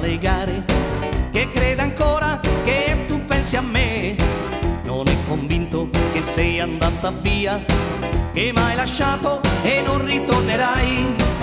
le gare, che crede ancora che tu pensi a me. Non è convinto che sei andata via, che m'hai lasciato e non ritornerai.